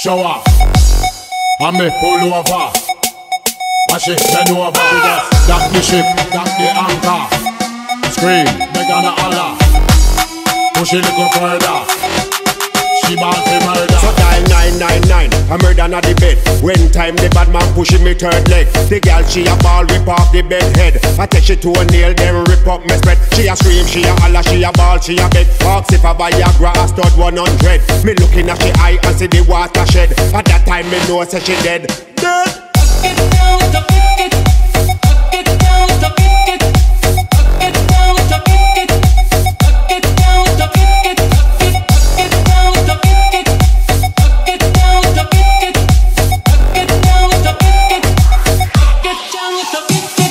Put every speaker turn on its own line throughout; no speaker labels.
Show off, I me pull over. Watch it, bend over. Dock the ship, dock the anchor. Scream, beg on a holler. Push it a little further. She bought the murder.
So dial 999, a murder na the bed. When time the bad man pushing me third leg. The girl she a ball, rip off the bed head. I take she to a nail, then rip up my spread. She a scream, she a holler, she a ball, she a beg. Ask if a Viagra a stud 100. Me looking at she eye and see the water shed. At that time me know say she dead. Dead.
Get down to get it. Get down to get it. Get down to get it. Get down to get it. Get down to get it. Get down to get it. Get down to get it. Get down to get it.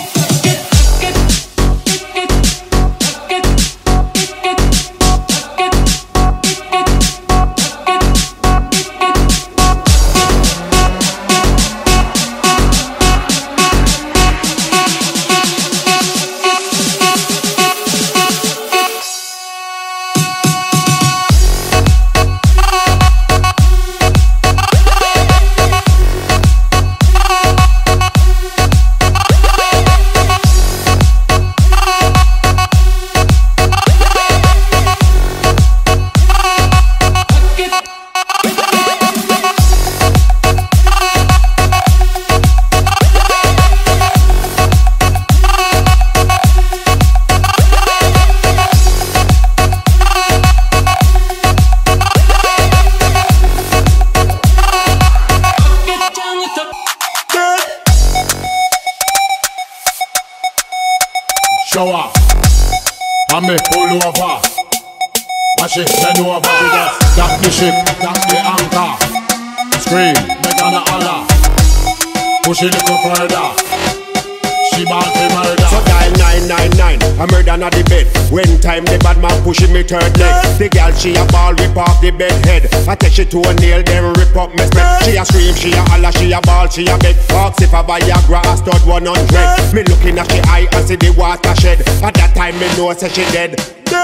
Show off, I me pull over. Watch it, bend over. Dock the ship, dock the anchor. Scream, beg on a holler. Push it a little further. She bought the murder.
So dial 999, a murder na the bed. When time the bad man pushing me third leg. The girl she a ball, rip off the bed head. I take she to a nail, then rip up my spread. She a scream, she a holler, she a ball, she a beg. Ask if a Viagra a stud 100. Me looking at she eye and see the water shed. At that time me know say she dead.